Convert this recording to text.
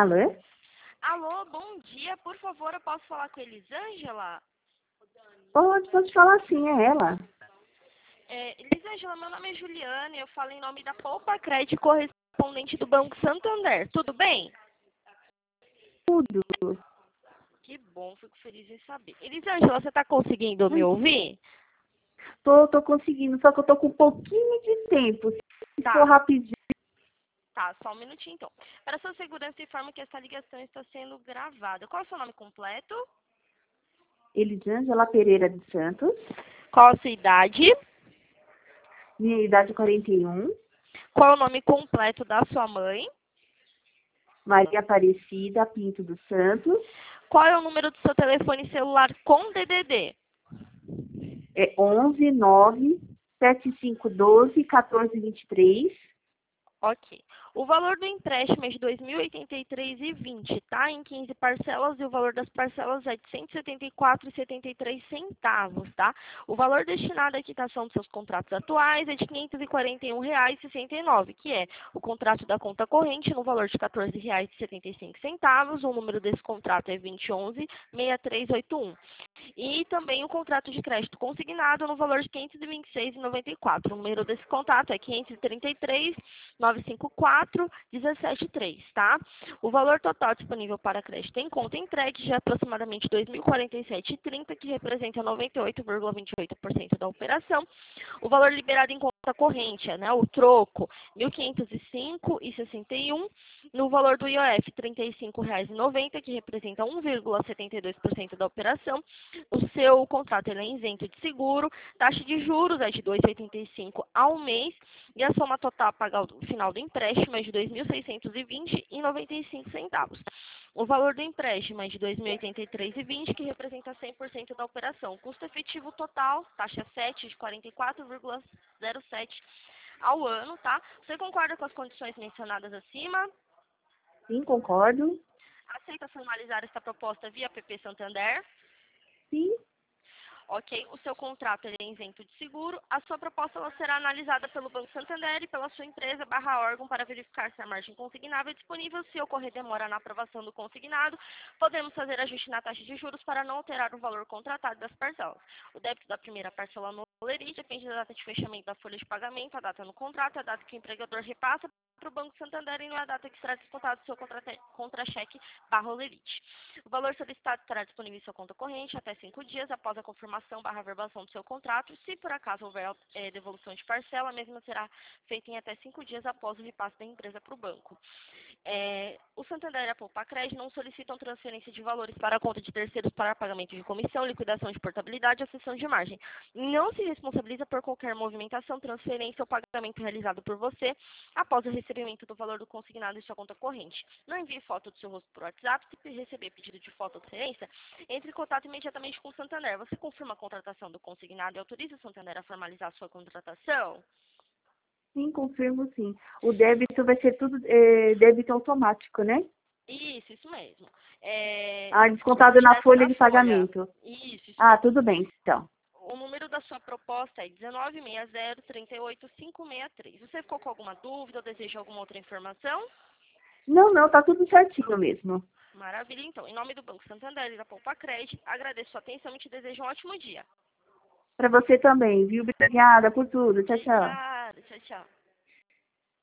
Alô? Alô, bom dia. Por favor, eu posso falar com a Elisângela? Pode falar sim, é ela. Elisângela, meu nome é Juliana e eu falo em nome da Poupa Cred, correspondente do Banco Santander. Tudo bem? Tudo. Que bom, fico feliz em saber. Elisângela, você está conseguindo me ouvir? Tô conseguindo, só que eu tô com um pouquinho de tempo. Se Tá. for rapidinho. Tá, só um minutinho então. Para sua segurança, informo que essa ligação está sendo gravada. Qual é o seu nome completo? Elisângela Pereira de Santos, Qual a sua idade? minha idade é 41, Qual é o nome completo da sua mãe? Maria Aparecida Pinto dos Santos, Qual é o número do seu telefone celular com DDD? é 11 9 7512 1423. Ok. O valor do empréstimo é de R$ 2.083,20, tá? Em 15 parcelas e o valor das parcelas é de R$ 174,73, tá? O valor destinado à quitação dos seus contratos atuais é de R$ 541,69, que é o contrato da conta corrente no valor de R$ 14,75. O número desse contrato é 2011-6381. E também o contrato de crédito consignado no valor de R$ 526,94. O número desse contrato é 533-954-173, tá? O valor total disponível para crédito em conta entregue já é aproximadamente R$ 2.047,30, que representa 98,28% da operação. O valor liberado em conta corrente, né, o troco, R$ 1.505,61. No valor do IOF, R$ 35,90, que representa 1,72% da operação. O seu contrato ele é isento de seguro, taxa de juros é de 2,85 ao mês e a soma total a pagar no final do empréstimo é de R$ 2.620,95. O valor do empréstimo é de R$ 2.083,20, que representa 100% da operação. Custo efetivo total, taxa 7 de 44,07 ao ano, tá? Você concorda com as condições mencionadas acima? Sim, concordo. Aceita formalizar esta proposta via PP Santander? Sim. Ok, o seu contrato ele é isento de seguro. A sua proposta ela será analisada pelo Banco Santander e pela sua empresa /órgão para verificar se a margem consignável é disponível. Se ocorrer demora na aprovação do consignado, podemos fazer ajuste na taxa de juros para não alterar o valor contratado das parcelas. O débito da primeira parcela no Lerite depende da data de fechamento da folha de pagamento, a data no contrato, a data que o empregador repassa para o Banco Santander e não é a data que será descontado do seu contra-cheque /Lerite. O valor solicitado estará disponível em sua conta corrente até 5 dias após a confirmação /verbação do seu contrato. Se por acaso houver devolução de parcela, a mesma será feita em até 5 dias após o repasse da empresa para o banco. O Santander e a Poupa Cred não solicitam transferência de valores para a conta de terceiros para pagamento de comissão, liquidação de portabilidade ou cessão de margem. Não se responsabiliza por qualquer movimentação, transferência ou pagamento realizado por você após o recebimento do valor do consignado em sua conta corrente. Não envie foto do seu rosto por WhatsApp. Se receber pedido de foto ou referência, entre em contato imediatamente com o Santander. Você confirma a contratação do consignado e autoriza o Santander a formalizar a sua contratação? Sim, confirmo sim. O débito vai ser tudo débito automático, né? Isso mesmo. Descontado na Direto folha da de folha. pagamento. Isso mesmo. Tudo bem, então. O número da sua proposta é 1960-38563. Você ficou com alguma dúvida ou deseja alguma outra informação? Não, tá tudo certinho mesmo. Maravilha, então. Em nome do Banco Santander e da Poupa Cred, agradeço sua atenção e te desejo um ótimo dia. Para você também, viu? Obrigada por tudo. Tchau, tchau. Obrigada. Tchau, tchau.